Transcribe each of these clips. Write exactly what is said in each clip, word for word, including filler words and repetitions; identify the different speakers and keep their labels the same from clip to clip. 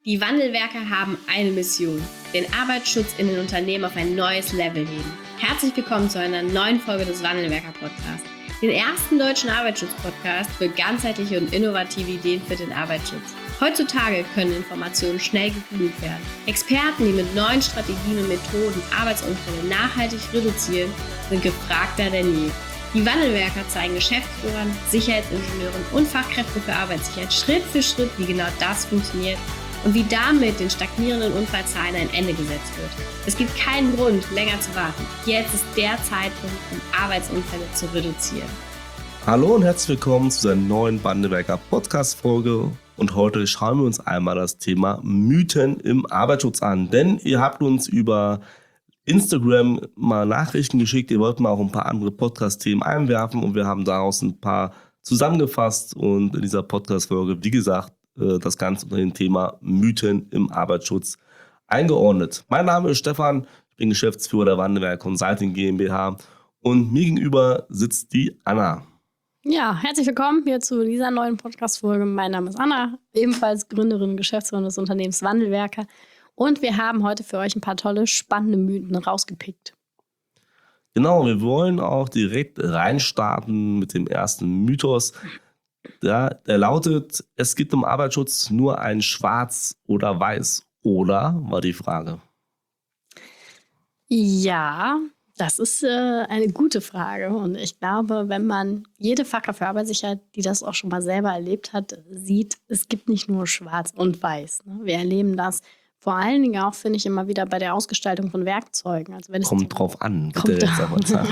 Speaker 1: Die Wandelwerker haben eine Mission: den Arbeitsschutz in den Unternehmen auf ein neues Level heben. Herzlich willkommen zu einer neuen Folge des Wandelwerker-Podcasts, den ersten deutschen Arbeitsschutz-Podcast für ganzheitliche und innovative Ideen für den Arbeitsschutz. Heutzutage können Informationen schnell gegoogelt werden. Experten, die mit neuen Strategien und Methoden Arbeitsunfälle nachhaltig reduzieren, sind gefragter denn je. Die Wandelwerker zeigen Geschäftsführern, Sicherheitsingenieuren und Fachkräften für Arbeitssicherheit Schritt für Schritt, wie genau das funktioniert und wie damit den stagnierenden Unfallzahlen ein Ende gesetzt wird. Es gibt keinen Grund, länger zu warten. Jetzt ist der Zeitpunkt, um Arbeitsunfälle zu reduzieren.
Speaker 2: Hallo und herzlich willkommen zu einer neuen Wandelwerker Podcast-Folge. Und heute schauen wir uns einmal das Thema Mythen im Arbeitsschutz an. Denn ihr habt uns über Instagram mal Nachrichten geschickt, ihr wollt mal auch ein paar andere Podcast-Themen einwerfen und wir haben daraus ein paar zusammengefasst und in dieser Podcast-Folge, wie gesagt, das Ganze unter dem Thema Mythen im Arbeitsschutz eingeordnet. Mein Name ist Stefan, ich bin Geschäftsführer der Wandelwerker Consulting GmbH und mir gegenüber sitzt die Anna.
Speaker 3: Ja, herzlich willkommen hier zu dieser neuen Podcast-Folge. Mein Name ist Anna, ebenfalls Gründerin und Geschäftsführerin des Unternehmens Wandelwerker. Und wir haben heute für euch ein paar tolle, spannende Mythen rausgepickt.
Speaker 2: Genau, wir wollen auch direkt reinstarten mit dem ersten Mythos. Ja, der lautet, es gibt im Arbeitsschutz nur ein Schwarz oder Weiß. Oder, war die Frage.
Speaker 3: Ja, das ist äh, eine gute Frage. Und ich glaube, wenn man jede Fachkraft für Arbeitssicherheit, die das auch schon mal selber erlebt hat, sieht, es gibt nicht nur Schwarz und Weiß. Ne? Wir erleben das vor allen Dingen auch, finde ich, immer wieder bei der Ausgestaltung von Werkzeugen. Also wenn es
Speaker 2: kommt drauf an,
Speaker 3: kommt
Speaker 2: bitte.
Speaker 3: Drauf.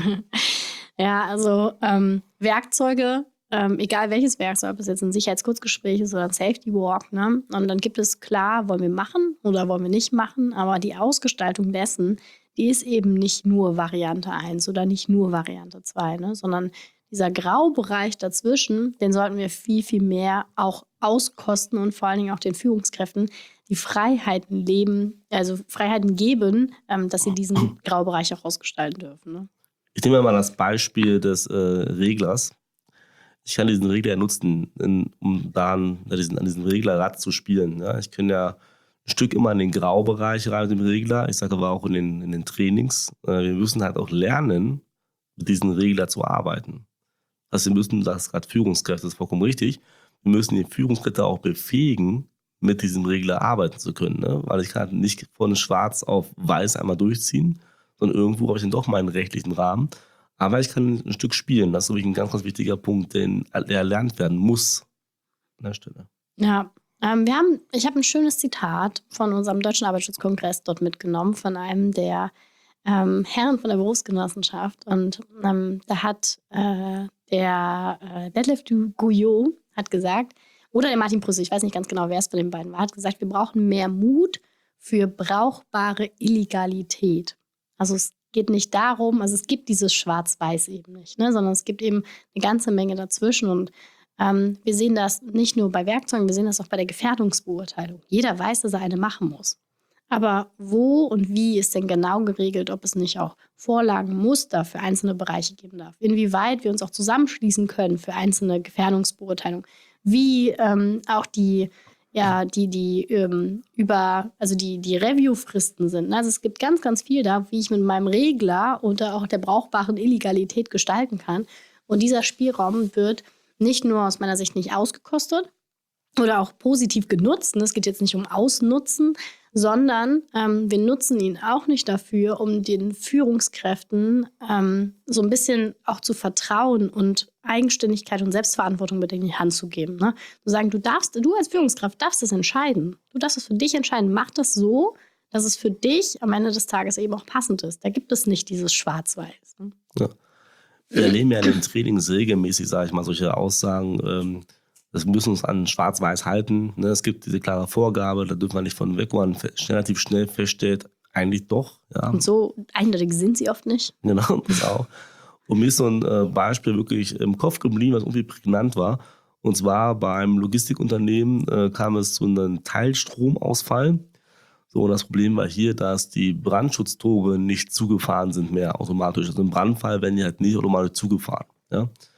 Speaker 3: Ja, also ähm, Werkzeuge, ähm, egal welches Werkzeug, ob es jetzt ein Sicherheitskurzgespräch ist oder ein Safety Walk, ne? Und dann gibt es klar, wollen wir machen oder wollen wir nicht machen, aber die Ausgestaltung dessen, die ist eben nicht nur Variante eins oder nicht nur Variante zwei, ne? Sondern dieser Graubereich dazwischen, den sollten wir viel, viel mehr auch auskosten und vor allen Dingen auch den Führungskräften die Freiheiten leben, also Freiheiten geben, ähm, dass sie diesen Graubereich auch ausgestalten dürfen. Ne?
Speaker 2: Ich nehme mal das Beispiel des äh, Reglers. Ich kann diesen Regler nutzen, in, um da an, diesen, an diesem Reglerrad zu spielen. Ja? Ich kann ja ein Stück immer in den Graubereich rein mit dem Regler. Ich sage aber auch in den, in den Trainings. Äh, wir müssen halt auch lernen, mit diesem Regler zu arbeiten. Also wir müssen, das gerade Führungskräfte, das ist vollkommen richtig, wir müssen die Führungskräfte auch befähigen, mit diesem Regler arbeiten zu können. Ne? Weil ich kann nicht von schwarz auf weiß einmal durchziehen, sondern irgendwo habe ich dann doch meinen rechtlichen Rahmen. Aber ich kann ein Stück spielen. Das ist wirklich ein ganz, ganz wichtiger Punkt, den, der erlernt werden muss an der Stelle.
Speaker 3: Ja, ähm, wir haben, ich habe ein schönes Zitat von unserem Deutschen Arbeitsschutzkongress dort mitgenommen, von einem der ähm, Herren von der Berufsgenossenschaft. Und ähm, da hat äh, der äh, Detlef du Gouillot hat gesagt, oder der Martin Prüssel, ich weiß nicht ganz genau, wer es von den beiden war, hat gesagt, wir brauchen mehr Mut für brauchbare Illegalität. Also es geht nicht darum, also es gibt dieses Schwarz-Weiß eben nicht, ne, sondern es gibt eben eine ganze Menge dazwischen. Und ähm, wir sehen das nicht nur bei Werkzeugen, wir sehen das auch bei der Gefährdungsbeurteilung. Jeder weiß, dass er eine machen muss. Aber wo und wie ist denn genau geregelt, ob es nicht auch Vorlagen, Muster für einzelne Bereiche geben darf? Inwieweit wir uns auch zusammenschließen können für einzelne Gefährdungsbeurteilungen? Wie ähm, auch die, ja, die, die ähm, über, also die, die Review-Fristen sind. Also es gibt ganz, ganz viel da, wie ich mit meinem Regler unter auch der brauchbaren Illegalität gestalten kann. Und dieser Spielraum wird nicht nur aus meiner Sicht nicht ausgekostet oder auch positiv genutzt. Es geht jetzt nicht um Ausnutzen, sondern ähm, wir nutzen ihn auch nicht dafür, um den Führungskräften ähm, so ein bisschen auch zu vertrauen und Eigenständigkeit und Selbstverantwortung mit in die Hand zu geben. Ne? Zu sagen, du darfst, du als Führungskraft darfst das entscheiden. Du darfst es für dich entscheiden. Mach das so, dass es für dich am Ende des Tages eben auch passend ist. Da gibt es nicht dieses Schwarz-Weiß. Ne?
Speaker 2: Ja. Wir erleben ja in den Trainings regelmäßig, sage ich mal, solche Aussagen, ähm, das müssen uns an Schwarz-Weiß halten. Ne? Es gibt diese klare Vorgabe, da dürfen wir nicht von weg, wo man relativ schnell feststellt, eigentlich doch. Ja.
Speaker 3: Und so eindeutig sind sie oft nicht.
Speaker 2: Genau, das auch. Und mir ist so ein äh, Beispiel wirklich im Kopf geblieben, was irgendwie prägnant war. Und zwar beim Logistikunternehmen äh, kam es zu einem Teilstromausfall. So, und das Problem war hier, dass die Brandschutztore nicht zugefahren sind mehr automatisch. Also im Brandfall werden die halt nicht automatisch zugefahren. Ja?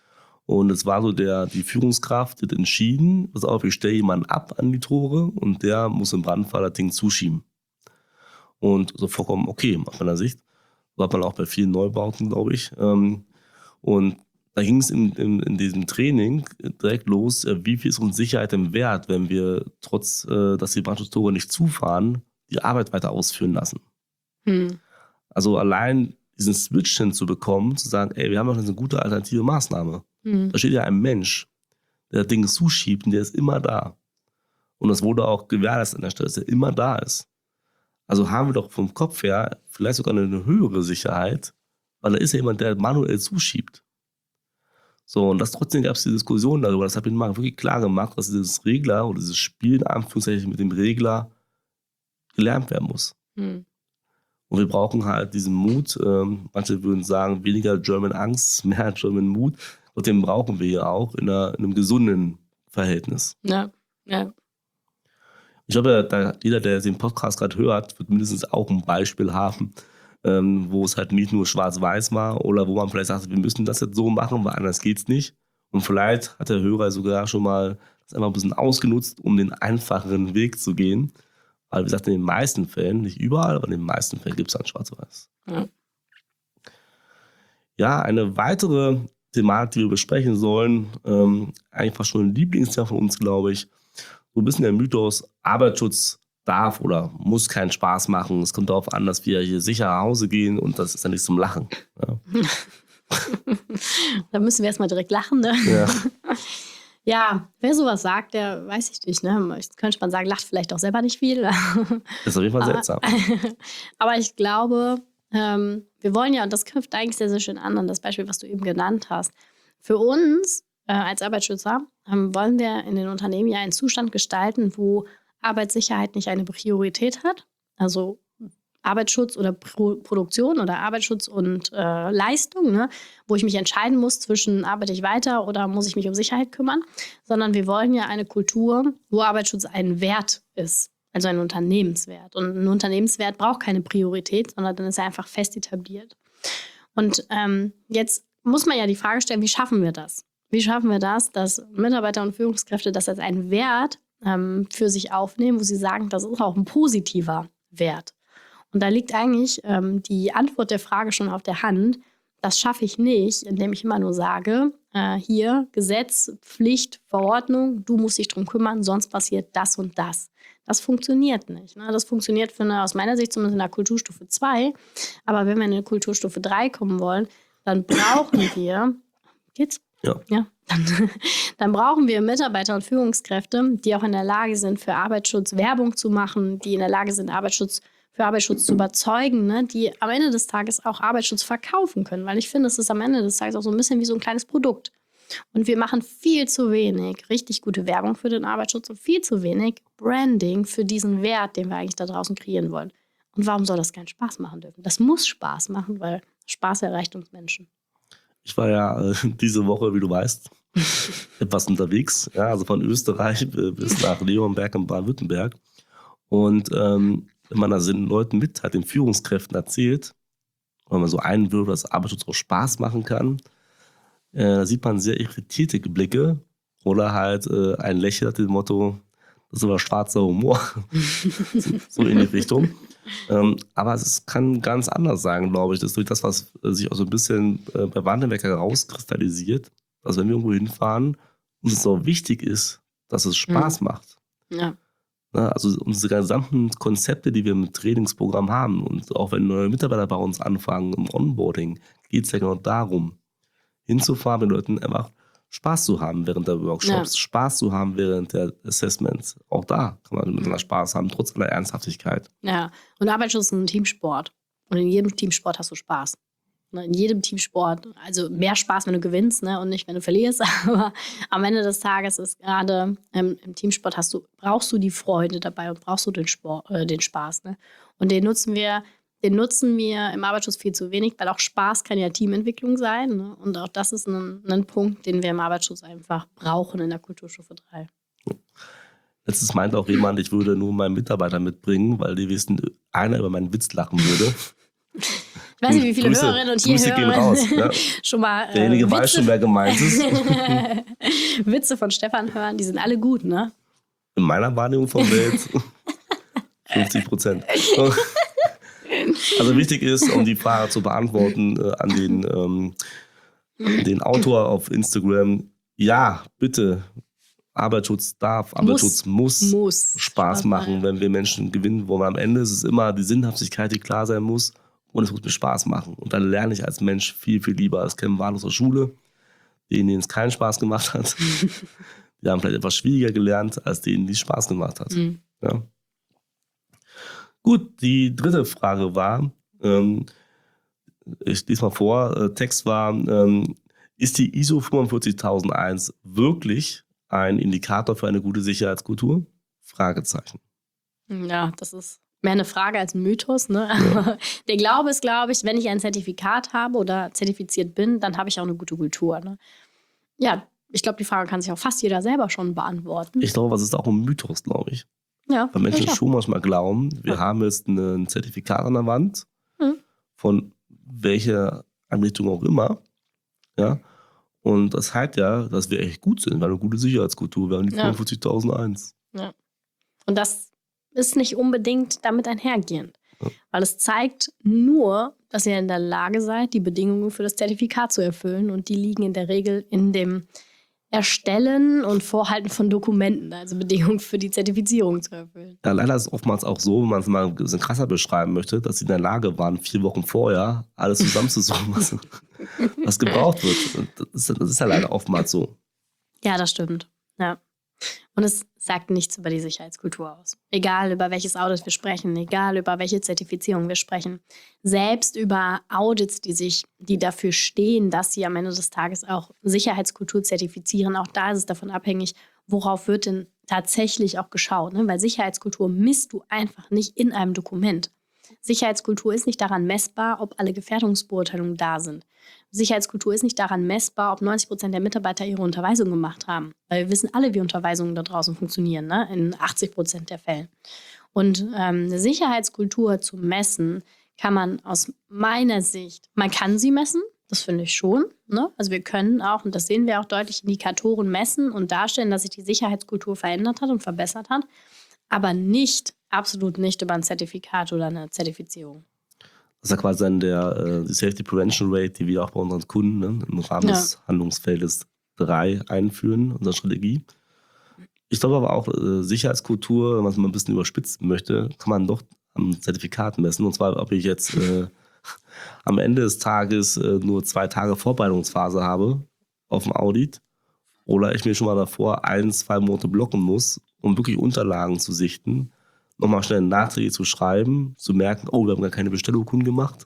Speaker 2: Und es war so, der, die Führungskraft hat entschieden, pass auf, ich stelle jemanden ab an die Tore und der muss im Brandfall das Ding zuschieben. Und so vollkommen okay aus meiner Sicht. So hat man auch bei vielen Neubauten, glaube ich. Und da ging es in, in, in diesem Training direkt los, wie viel ist uns Sicherheit im Wert, wenn wir trotz, dass die Brandschutztore nicht zufahren, die Arbeit weiter ausführen lassen. Hm. Also allein diesen Switch hinzubekommen, zu sagen, ey, wir haben doch eine gute alternative Maßnahme. Hm. Da steht ja ein Mensch, der das Ding zuschiebt und der ist immer da. Und das wurde auch gewährleistet an der Stelle, dass er immer da ist. Also haben wir doch vom Kopf her vielleicht sogar eine höhere Sicherheit, weil da ist ja jemand, der manuell zuschiebt. So, und das trotzdem gab es die Diskussion darüber. Das hat mir mal wirklich klar gemacht, dass dieses Regler oder dieses Spiel in Anführungszeichen mit dem Regler gelernt werden muss. Hm. Und wir brauchen halt diesen Mut. Ähm, manche würden sagen, weniger German Angst, mehr German Mut. Und den brauchen wir ja auch in, einer, in einem gesunden Verhältnis.
Speaker 3: Ja, ja.
Speaker 2: Ich glaube, da, jeder, der den Podcast gerade hört, wird mindestens auch ein Beispiel haben, ähm, wo es halt nicht nur schwarz-weiß war oder wo man vielleicht sagt, wir müssen das jetzt so machen, weil anders geht's nicht. Und vielleicht hat der Hörer sogar schon mal das einfach ein bisschen ausgenutzt, um den einfacheren Weg zu gehen. Weil, wie gesagt, in den meisten Fällen, nicht überall, aber in den meisten Fällen gibt es dann schwarz-weiß. Ja. Ja, eine weitere Thematik, die wir besprechen sollen, ähm, einfach schon ein Lieblingsthema von uns, glaube ich, so ein bisschen der Mythos, Arbeitsschutz darf oder muss keinen Spaß machen. Es kommt darauf an, dass wir hier sicher nach Hause gehen und das ist ja nicht zum Lachen. Ja.
Speaker 3: Da müssen wir erstmal direkt lachen, ne?
Speaker 2: Ja.
Speaker 3: Ja, wer sowas sagt, der weiß ich nicht, ne? Ich könnte man sagen, lacht vielleicht auch selber nicht viel.
Speaker 2: Das ist auf jeden Fall seltsam.
Speaker 3: Aber ich glaube, ähm, wir wollen ja, und das knüpft eigentlich sehr, sehr schön an, an das Beispiel, was du eben genannt hast. Für uns äh, als Arbeitsschützer ähm, wollen wir in den Unternehmen ja einen Zustand gestalten, wo Arbeitssicherheit nicht eine Priorität hat. Also Arbeitsschutz oder Pro- Produktion oder Arbeitsschutz und äh, Leistung, ne? Wo ich mich entscheiden muss zwischen arbeite ich weiter oder muss ich mich um Sicherheit kümmern, sondern wir wollen ja eine Kultur, wo Arbeitsschutz ein Wert ist, also ein Unternehmenswert. Und ein Unternehmenswert braucht keine Priorität, sondern dann ist er einfach fest etabliert. Und ähm, jetzt muss man ja die Frage stellen, wie schaffen wir das? Wie schaffen wir das, dass Mitarbeiter und Führungskräfte das als einen Wert ähm, für sich aufnehmen, wo sie sagen, das ist auch ein positiver Wert. Und da liegt eigentlich ähm, die Antwort der Frage schon auf der Hand. Das schaffe ich nicht, indem ich immer nur sage, äh, hier Gesetz, Pflicht, Verordnung, du musst dich drum kümmern, sonst passiert das und das. Das funktioniert nicht. Ne? Das funktioniert für eine, aus meiner Sicht zumindest in der Kulturstufe zwei. Aber wenn wir in eine Kulturstufe drei kommen wollen, dann brauchen wir, geht's?
Speaker 2: Ja.
Speaker 3: Ja. Dann, dann brauchen wir Mitarbeiter und Führungskräfte, die auch in der Lage sind, für Arbeitsschutz Werbung zu machen, die in der Lage sind, Arbeitsschutz für Arbeitsschutz zu überzeugen, ne, die am Ende des Tages auch Arbeitsschutz verkaufen können. Weil ich finde, es ist am Ende des Tages auch so ein bisschen wie so ein kleines Produkt. Und wir machen viel zu wenig richtig gute Werbung für den Arbeitsschutz und viel zu wenig Branding für diesen Wert, den wir eigentlich da draußen kreieren wollen. Und warum soll das keinen Spaß machen dürfen? Das muss Spaß machen, weil Spaß erreicht uns Menschen.
Speaker 2: Ich war ja äh, diese Woche, wie du weißt, etwas unterwegs. Ja, also von Österreich bis nach Leonberg in Baden-Württemberg. Und ähm, wenn man da den Leuten mit hat, den Führungskräften erzählt, wenn man so einwirft, dass Arbeitsschutz auch Spaß machen kann, äh, da sieht man sehr irritierte Blicke oder halt äh, ein Lächeln nach dem Motto, das ist aber schwarzer Humor. So in die Richtung. Ähm, aber es kann ganz anders sein, glaube ich. Das ist durch das, was äh, sich auch so ein bisschen äh, bei Wandelwerk herauskristallisiert, dass wenn wir irgendwo hinfahren, uns es auch wichtig ist, dass es Spaß mhm. macht.
Speaker 3: Ja.
Speaker 2: Also unsere gesamten Konzepte, die wir im Trainingsprogramm haben und auch wenn neue Mitarbeiter bei uns anfangen im Onboarding, geht es ja genau darum, hinzufahren, mit Leuten einfach Spaß zu haben während der Workshops, ja. Spaß zu haben während der Assessments. Auch da kann man miteinander Spaß haben, trotz aller Ernsthaftigkeit.
Speaker 3: Ja, und Arbeitsschutz ist ein Teamsport. Und in jedem Teamsport hast du Spaß. In jedem Teamsport, also mehr Spaß, wenn du gewinnst, ne, und nicht, wenn du verlierst. Aber am Ende des Tages ist gerade ähm, im Teamsport hast du, brauchst du die Freude dabei und brauchst du den, Sport, äh, den Spaß. Ne? Und den nutzen wir, den nutzen wir im Arbeitsschutz viel zu wenig, weil auch Spaß kann ja Teamentwicklung sein. Ne? Und auch das ist ein, ein Punkt, den wir im Arbeitsschutz einfach brauchen in der Kulturstufe drei.
Speaker 2: Letztens meinte auch jemand, ich würde nur meinen Mitarbeiter mitbringen, weil die wissen, einer über meinen Witz lachen würde.
Speaker 3: Ich weiß nicht, wie viele
Speaker 2: Grüße,
Speaker 3: Hörerinnen und
Speaker 2: Grüße gehen raus. Ja.
Speaker 3: schon mal äh,
Speaker 2: Derjenige
Speaker 3: Witze,
Speaker 2: weiß schon, wer gemeint ist.
Speaker 3: Witze von Stefan hören, die sind alle gut, ne?
Speaker 2: In meiner Wahrnehmung von Welt fünfzig Prozent. Also wichtig ist, um die Frage zu beantworten, äh, an den, ähm, den Autor auf Instagram, ja, bitte, Arbeitsschutz darf, Arbeitsschutz muss,
Speaker 3: muss
Speaker 2: Spaß machen, wenn wir Menschen gewinnen wollen. Am Ende ist es immer die Sinnhaftigkeit, die klar sein muss, und es muss mir Spaß machen. Und dann lerne ich als Mensch viel, viel lieber. Das kennen wir aus der Schule, denen, denen es keinen Spaß gemacht hat. Die haben vielleicht etwas schwieriger gelernt, als denen, die es Spaß gemacht hat.
Speaker 3: Mhm.
Speaker 2: Ja. Gut, die dritte Frage war, ähm, ich lese mal vor, äh, Text war, ähm, ist die I S O fünfundvierzigtausendeins wirklich ein Indikator für eine gute Sicherheitskultur? Fragezeichen.
Speaker 3: Ja, das ist mehr eine Frage als ein Mythos. Ne? Ja. Der Glaube ist, glaube ich, wenn ich ein Zertifikat habe oder zertifiziert bin, dann habe ich auch eine gute Kultur. Ne? Ja, ich glaube, die Frage kann sich auch fast jeder selber schon beantworten.
Speaker 2: Ich glaube, was ist auch ein Mythos, glaube ich.
Speaker 3: Ja,
Speaker 2: Weil Menschen
Speaker 3: ja.
Speaker 2: schon manchmal glauben, wir
Speaker 3: Ja.
Speaker 2: haben jetzt ein Zertifikat an der Wand,
Speaker 3: Mhm.
Speaker 2: von welcher Einrichtung auch immer. Ja. Und das heißt ja, dass wir echt gut sind, weil eine gute Sicherheitskultur, wir haben die
Speaker 3: Ja.
Speaker 2: fünfundvierzigtausendeins.
Speaker 3: Ja. Und das ist nicht unbedingt damit einhergehend.
Speaker 2: Ja.
Speaker 3: Weil es zeigt nur, dass ihr in der Lage seid, die Bedingungen für das Zertifikat zu erfüllen. Und die liegen in der Regel in dem Erstellen und Vorhalten von Dokumenten, also Bedingungen für die Zertifizierung zu erfüllen.
Speaker 2: Ja, leider ist es oftmals auch so, wenn man es mal ein bisschen krasser beschreiben möchte, dass sie in der Lage waren, vier Wochen vorher alles zusammenzusuchen, was, was gebraucht wird. Das ist, das ist ja leider oftmals so.
Speaker 3: Ja, das stimmt. Ja. Und es sagt nichts über die Sicherheitskultur aus. Egal, über welches Audit wir sprechen, egal, über welche Zertifizierung wir sprechen. Selbst über Audits, die sich, die dafür stehen, dass sie am Ende des Tages auch Sicherheitskultur zertifizieren. Auch da ist es davon abhängig, worauf wird denn tatsächlich auch geschaut. Ne? Weil Sicherheitskultur misst du einfach nicht in einem Dokument. Sicherheitskultur ist nicht daran messbar, ob alle Gefährdungsbeurteilungen da sind. Sicherheitskultur ist nicht daran messbar, ob neunzig Prozent der Mitarbeiter ihre Unterweisung gemacht haben. Weil wir wissen alle, wie Unterweisungen da draußen funktionieren, ne? In achtzig Prozent der Fälle. Und ähm, eine Sicherheitskultur zu messen, kann man aus meiner Sicht, man kann sie messen, das finde ich schon. Ne? Also wir können auch, und das sehen wir auch deutlich, Indikatoren messen und darstellen, dass sich die Sicherheitskultur verändert hat und verbessert hat, aber nicht, absolut nicht über ein Zertifikat oder eine Zertifizierung.
Speaker 2: Das ist ja quasi dann der äh, die Safety Prevention Rate, die wir auch bei unseren Kunden, ne, im Rahmen
Speaker 3: Ja.
Speaker 2: des Handlungsfeldes drei einführen, unsere Strategie. Ich glaube aber auch, äh, Sicherheitskultur, wenn man es mal ein bisschen überspitzen möchte, kann man doch am Zertifikat messen. Und zwar, ob ich jetzt äh, am Ende des Tages äh, nur zwei Tage Vorbereitungsphase habe auf dem Audit oder ich mir schon mal davor ein, zwei Monate blocken muss, um wirklich Unterlagen zu sichten, nochmal schnell Nachträge zu schreiben, zu merken, oh, wir haben gar keine Bestellurkunden gemacht.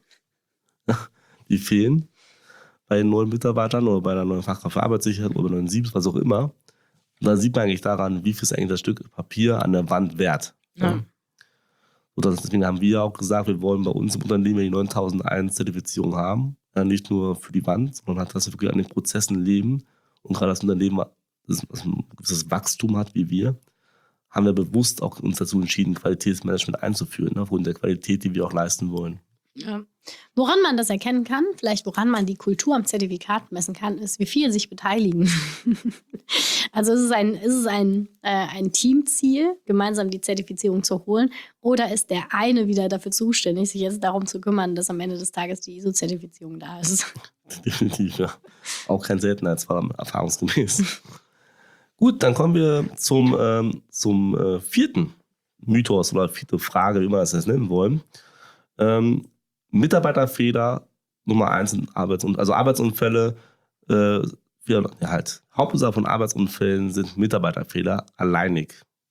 Speaker 2: Die fehlen bei den neuen Mitarbeitern oder bei einer neuen Fachkraft für Arbeitssicherheit oder bei neuen Siebs, was auch immer. Und dann sieht man eigentlich daran, wie viel ist eigentlich das Stück Papier an der Wand wert.
Speaker 3: Ja.
Speaker 2: Und deswegen haben wir auch gesagt, wir wollen bei uns im Unternehmen die neuntausendeins Zertifizierung haben. Ja, nicht nur für die Wand, sondern hat, dass wir wirklich an den Prozessen leben. Und gerade das Unternehmen, das ein gewisses Wachstum hat wie wir, haben wir bewusst auch uns dazu entschieden, Qualitätsmanagement einzuführen, aufgrund der Qualität, die wir auch leisten wollen.
Speaker 3: Ja. Woran man das erkennen kann, vielleicht woran man die Kultur am Zertifikat messen kann, ist, wie viele sich beteiligen. Also ist es ein, ist es ein, äh, ein Teamziel, gemeinsam die Zertifizierung zu holen, oder ist der eine wieder dafür zuständig, sich jetzt darum zu kümmern, dass am Ende des Tages die I S O-Zertifizierung da ist?
Speaker 2: Definitiv, ja. Auch kein Seltenheitsfall, erfahrungsgemäß. Gut, dann kommen wir zum, ähm, zum äh, vierten Mythos oder vierte Frage, wie wir das jetzt nennen wollen. Ähm, Mitarbeiterfehler Nummer eins sind Arbeitsunfälle. Also Arbeitsunfälle, äh, ja, halt, Hauptursache von Arbeitsunfällen sind Mitarbeiterfehler alleinig.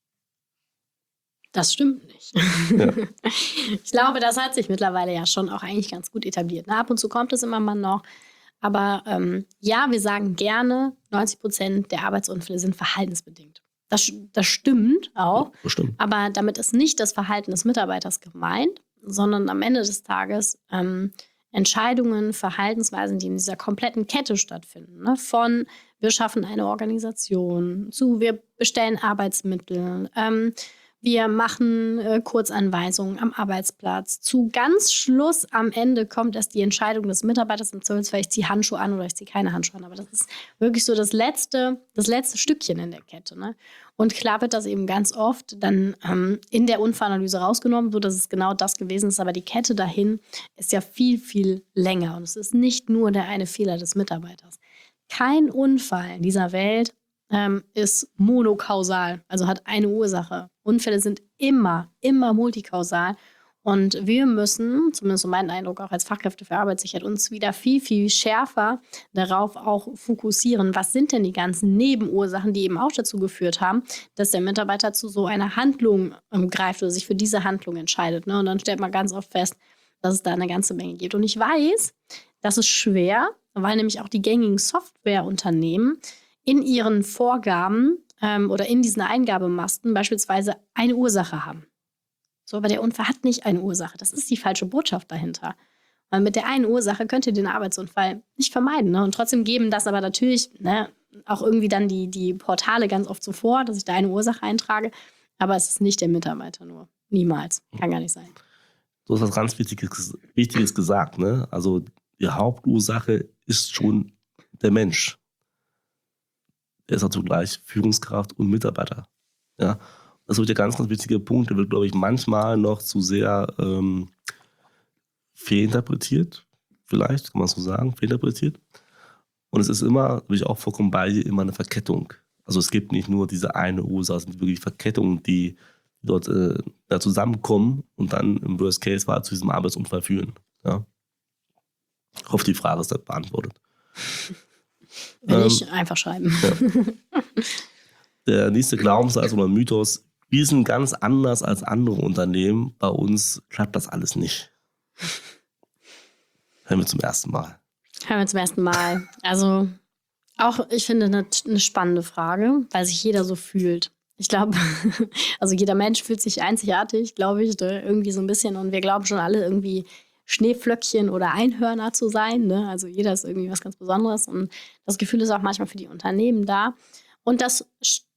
Speaker 3: Das stimmt nicht.
Speaker 2: Ja.
Speaker 3: Ich glaube, das hat sich mittlerweile ja schon auch eigentlich ganz gut etabliert. Na, ab und zu kommt es immer mal noch. Aber ähm, ja, wir sagen gerne, neunzig Prozent der Arbeitsunfälle sind verhaltensbedingt. Das, das stimmt auch.
Speaker 2: Bestimmt.
Speaker 3: Aber damit ist nicht das Verhalten des Mitarbeiters gemeint, sondern am Ende des Tages ähm, Entscheidungen, Verhaltensweisen, die in dieser kompletten Kette stattfinden. Ne? Von wir schaffen eine Organisation zu wir bestellen Arbeitsmittel, ähm, wir machen äh, Kurzanweisungen am Arbeitsplatz. Zu ganz Schluss am Ende kommt erst die Entscheidung des Mitarbeiters im Zweifelsfall, ich ziehe Handschuhe an oder ich ziehe keine Handschuhe an. Aber das ist wirklich so das letzte, das letzte Stückchen in der Kette. Ne? Und klar wird das eben ganz oft dann ähm, in der Unfallanalyse rausgenommen, so dass es genau das gewesen ist. Aber die Kette dahin ist ja viel, viel länger. Und es ist nicht nur der eine Fehler des Mitarbeiters. Kein Unfall in dieser Welt ähm, ist monokausal, also hat eine Ursache. Unfälle sind immer, immer multikausal. Und wir müssen, zumindest so mein Eindruck auch als Fachkräfte für Arbeitssicherheit, uns wieder viel, viel schärfer darauf auch fokussieren. Was sind denn die ganzen Nebenursachen, die eben auch dazu geführt haben, dass der Mitarbeiter zu so einer Handlung ähm, greift oder sich für diese Handlung entscheidet. Ne? Und dann stellt man ganz oft fest, dass es da eine ganze Menge gibt. Und ich weiß, das ist schwer, weil nämlich auch die gängigen Softwareunternehmen in ihren Vorgaben ähm, oder in diesen Eingabemasten beispielsweise eine Ursache haben. So, aber der Unfall hat nicht eine Ursache. Das ist die falsche Botschaft dahinter. Weil mit der einen Ursache könnt ihr den Arbeitsunfall nicht vermeiden. Ne? Und trotzdem geben das aber natürlich ne, auch irgendwie dann die, die Portale ganz oft so vor, dass ich da eine Ursache eintrage. Aber es ist nicht der Mitarbeiter nur. Niemals. Kann gar nicht sein.
Speaker 2: Du hast was ganz Wichtiges, Wichtiges gesagt. Ne? Also die Hauptursache ist schon der Mensch. Er ist auch zugleich Führungskraft und Mitarbeiter. Ja? Das ist der ganz, ganz wichtige Punkt. Der wird, glaube ich, manchmal noch zu sehr ähm, fehlinterpretiert. Vielleicht, kann man so sagen, fehlinterpretiert. Und es ist immer, bin ich auch vollkommen bei dir, immer eine Verkettung. Also es gibt nicht nur diese eine Ursache, es sind wirklich Verkettungen, die dort äh, da zusammenkommen und dann im Worst Case war zu diesem Arbeitsunfall führen. Ja? Ich hoffe, die Frage ist dann beantwortet.
Speaker 3: Wenn
Speaker 2: ähm,
Speaker 3: nicht, einfach schreiben.
Speaker 2: Ja. Der nächste Glaubenssatz oder Mythos: Wir sind ganz anders als andere Unternehmen. Bei uns klappt das alles nicht. Hören wir zum ersten Mal.
Speaker 3: Hören wir zum ersten Mal. Also auch, ich finde, eine, eine spannende Frage, weil sich jeder so fühlt. Ich glaube, also jeder Mensch fühlt sich einzigartig, glaube ich, irgendwie so ein bisschen. Und wir glauben schon alle irgendwie Schneeflöckchen oder Einhörner zu sein. Ne? Also jeder ist irgendwie was ganz Besonderes. Und das Gefühl ist auch manchmal für die Unternehmen da. Und das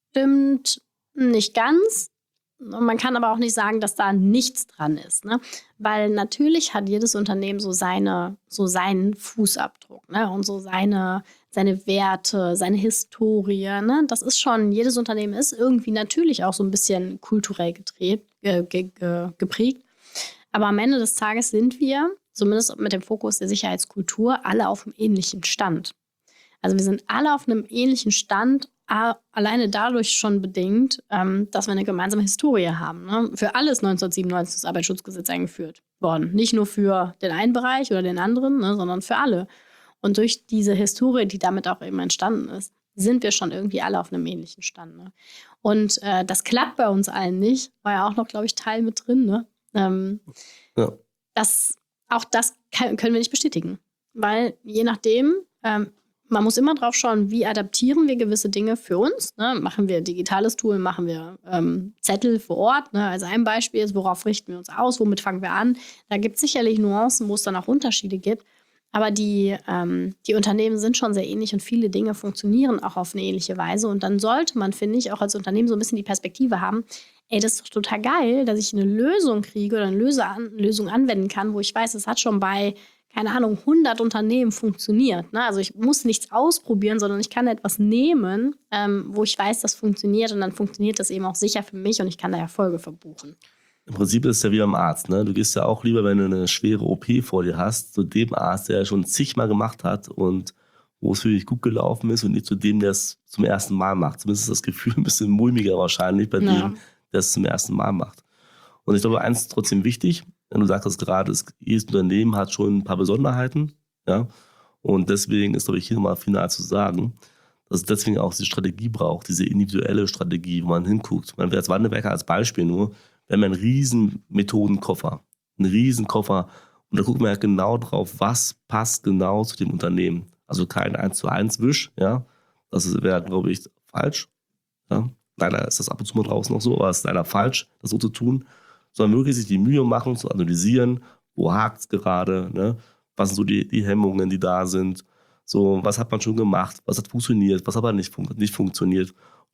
Speaker 3: stimmt nicht ganz. Und man kann aber auch nicht sagen, dass da nichts dran ist. Ne? Weil natürlich hat jedes Unternehmen so, seine, so seinen Fußabdruck, ne? Und so seine, seine Werte, seine Historie. Ne? Das ist schon, jedes Unternehmen ist irgendwie natürlich auch so ein bisschen kulturell gedreht, äh, ge, ge, geprägt. Aber am Ende des Tages sind wir, zumindest mit dem Fokus der Sicherheitskultur, alle auf einem ähnlichen Stand. Also wir sind alle auf einem ähnlichen Stand, alleine dadurch schon bedingt, ähm, dass wir eine gemeinsame Historie haben. Ne? Für alles neunzehnhundertsiebenundneunzig das Arbeitsschutzgesetz eingeführt worden. Nicht nur für den einen Bereich oder den anderen, ne, sondern für alle. Und durch diese Historie, die damit auch eben entstanden ist, sind wir schon irgendwie alle auf einem ähnlichen Stand. Ne? Und äh, das klappt bei uns allen nicht. War ja auch noch, glaube ich, Teil mit drin. Ne? Ähm, ja. das, auch das kann, können wir nicht bestätigen. Weil je nachdem, ähm, man muss immer drauf schauen, wie adaptieren wir gewisse Dinge für uns. Ne? Machen wir digitales Tool, machen wir ähm, Zettel vor Ort. Ne? Also ein Beispiel ist, worauf richten wir uns aus, womit fangen wir an. Da gibt es sicherlich Nuancen, wo es dann auch Unterschiede gibt. Aber die, ähm, die Unternehmen sind schon sehr ähnlich und viele Dinge funktionieren auch auf eine ähnliche Weise. Und dann sollte man, finde ich, auch als Unternehmen so ein bisschen die Perspektive haben, ey, das ist doch total geil, dass ich eine Lösung kriege oder eine Lösung anwenden kann, wo ich weiß, es hat schon bei keine Ahnung, hundert Unternehmen funktioniert. Ne? Also ich muss nichts ausprobieren, sondern ich kann etwas nehmen, ähm, wo ich weiß, das funktioniert und dann funktioniert das eben auch sicher für mich und ich kann da Erfolge verbuchen.
Speaker 2: Im Prinzip ist es ja wie beim Arzt. Ne? Du gehst ja auch lieber, wenn du eine schwere O P vor dir hast, zu dem Arzt, der ja schon zigmal gemacht hat und wo es für dich gut gelaufen ist und nicht zu dem, der es zum ersten Mal macht. Zumindest ist das Gefühl ein bisschen mulmiger wahrscheinlich bei ja. dem, der es zum ersten Mal macht. Und ich glaube, eins ist trotzdem wichtig. Du sagtest gerade, jedes Unternehmen hat schon ein paar Besonderheiten. Ja? Und deswegen ist, glaube ich, hier mal final zu sagen, dass es deswegen auch diese Strategie braucht, diese individuelle Strategie, wo man hinguckt. Man wäre als Wandelwerker als Beispiel nur, wir haben einen riesen Methodenkoffer, einen riesen Koffer. Und da gucken wir halt genau drauf, was passt genau zu dem Unternehmen. Also kein eins zu eins Wisch. Ja? Das wäre, glaube ich, falsch. Ja? Leider ist das ab und zu mal draußen noch so, aber es ist leider falsch, das so zu tun. Sondern wirklich sich die Mühe machen, zu analysieren, wo hakt es gerade, ne? Was sind so die, die Hemmungen, die da sind, so, was hat man schon gemacht, was hat funktioniert, was hat aber nicht, fun- nicht funktioniert. Und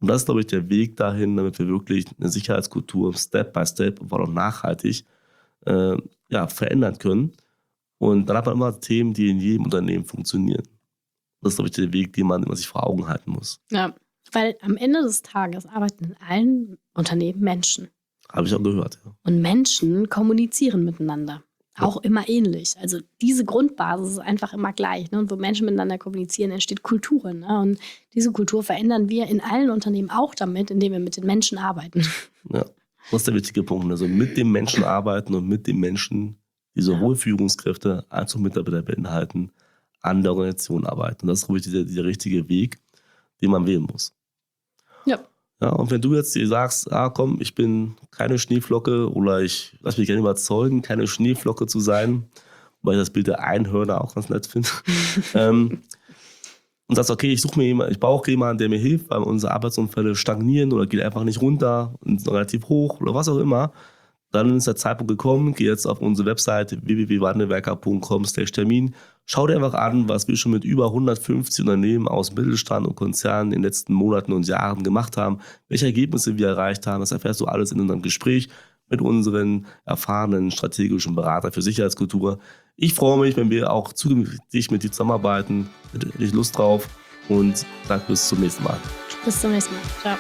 Speaker 2: Und das ist, glaube ich, der Weg dahin, damit wir wirklich eine Sicherheitskultur Step by Step und vor allem nachhaltig äh, ja, verändern können. Und dann hat man immer Themen, die in jedem Unternehmen funktionieren. Das ist, glaube ich, der Weg, den man, den man sich vor Augen halten muss.
Speaker 3: Ja, weil am Ende des Tages arbeiten in allen Unternehmen Menschen.
Speaker 2: Habe ich auch gehört, ja.
Speaker 3: Und Menschen kommunizieren miteinander. Auch immer ähnlich. Also diese Grundbasis ist einfach immer gleich. Ne? Und wo Menschen miteinander kommunizieren, entsteht Kultur. Ne? Und diese Kultur verändern wir in allen Unternehmen auch damit, indem wir mit den Menschen arbeiten.
Speaker 2: Ja, das ist der wichtige Punkt. Also mit dem Menschen arbeiten und mit den Menschen, die sowohl Führungskräfte als auch Mitarbeiter beinhalten, an der Organisation arbeiten. Und das ist, glaube ich, der, der richtige Weg, den man wählen muss.
Speaker 3: Ja.
Speaker 2: Ja, und wenn du jetzt dir sagst, ah komm, ich bin keine Schneeflocke oder ich lass mich gerne überzeugen, keine Schneeflocke zu sein, weil ich das Bild der Einhörner auch ganz nett finde, ähm, und sagst, okay, ich suche mir jemanden, ich brauche jemanden, der mir hilft, weil unsere Arbeitsunfälle stagnieren oder geht einfach nicht runter und sind relativ hoch oder was auch immer, dann ist der Zeitpunkt gekommen, geh jetzt auf unsere Webseite w w w punkt wandelwerker punkt com slash termin, schau dir einfach an, was wir schon mit über hundertfünfzig Unternehmen aus Mittelstand und Konzernen in den letzten Monaten und Jahren gemacht haben, welche Ergebnisse wir erreicht haben. Das erfährst du alles in unserem Gespräch mit unseren erfahrenen strategischen Beratern für Sicherheitskultur. Ich freue mich, wenn wir auch zukünftig mit dir zusammenarbeiten. Hätte ich Lust drauf und sag bis zum nächsten Mal.
Speaker 3: Bis zum nächsten Mal. Ciao.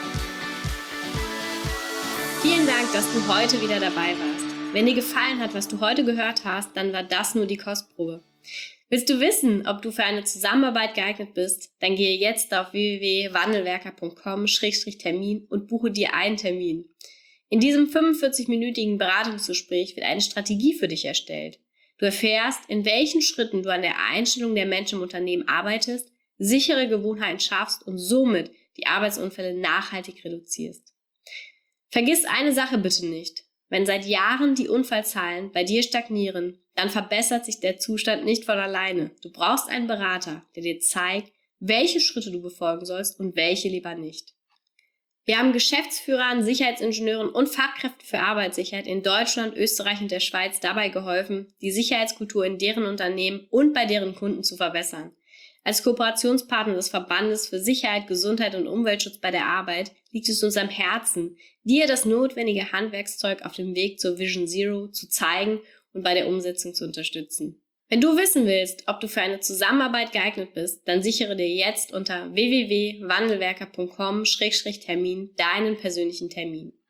Speaker 1: Vielen Dank, dass du heute wieder dabei warst. Wenn dir gefallen hat, was du heute gehört hast, dann war das nur die Kostprobe. Willst du wissen, ob du für eine Zusammenarbeit geeignet bist? Dann gehe jetzt auf w w w punkt wandelwerker punkt com slash termin und buche dir einen Termin. In diesem fünfundvierzig-minütigen Beratungsgespräch wird eine Strategie für dich erstellt. Du erfährst, in welchen Schritten du an der Einstellung der Menschen im Unternehmen arbeitest, sichere Gewohnheiten schaffst und somit die Arbeitsunfälle nachhaltig reduzierst. Vergiss eine Sache bitte nicht. Wenn seit Jahren die Unfallzahlen bei dir stagnieren, dann verbessert sich der Zustand nicht von alleine. Du brauchst einen Berater, der dir zeigt, welche Schritte du befolgen sollst und welche lieber nicht. Wir haben Geschäftsführern, Sicherheitsingenieuren und Fachkräften für Arbeitssicherheit in Deutschland, Österreich und der Schweiz dabei geholfen, die Sicherheitskultur in deren Unternehmen und bei deren Kunden zu verbessern. Als Kooperationspartner des Verbandes für Sicherheit, Gesundheit und Umweltschutz bei der Arbeit liegt es uns am Herzen, dir das notwendige Handwerkszeug auf dem Weg zur Vision Zero zu zeigen und bei der Umsetzung zu unterstützen. Wenn du wissen willst, ob du für eine Zusammenarbeit geeignet bist, dann sichere dir jetzt unter w w w punkt wandelwerker punkt com slash termin deinen persönlichen Termin.